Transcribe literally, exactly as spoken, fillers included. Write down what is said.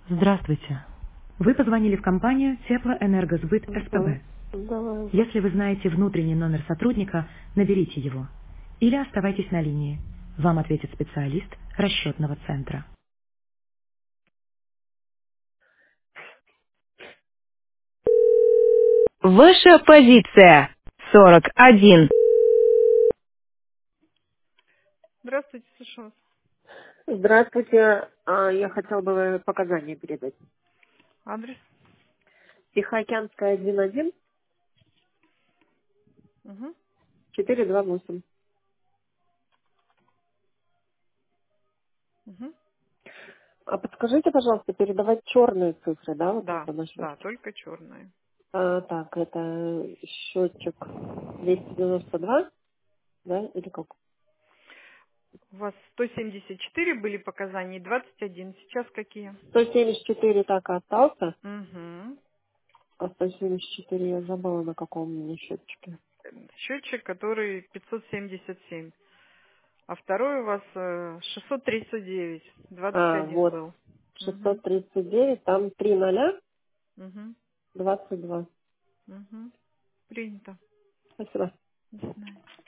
Здравствуйте. Вы позвонили в компанию Теплоэнергосбыт Да, СПБ. давай. Если вы знаете внутренний номер сотрудника, наберите его. Или оставайтесь на линии. Вам ответит специалист расчетного центра. Ваша позиция сорок один. Здравствуйте, слышу вас. Здравствуйте. А, Я хотела бы показания передать. Адрес? Тихоокеанская один один Угу, четыре два восемь. угу. А подскажите, пожалуйста, передавать черные цифры, да, вот Да, это на да, счетчик? только черные. А, так, это счетчик двести девяносто два, да, или как? У вас сто семьдесят четыре были показания и двадцать один. Сейчас какие? сто семьдесят четыре так и остался, Угу. а сто семьдесят четыре я забыла, на каком у меня счетчике. Счетчик, который пятьсот семьдесят семь. А второй у вас э, шестьсот тридцать девять. двадцать А, один вот, был. Угу. шестьсот тридцать девять, там три ноля, Угу. двадцать два. Угу. Принято. Спасибо. До свидания.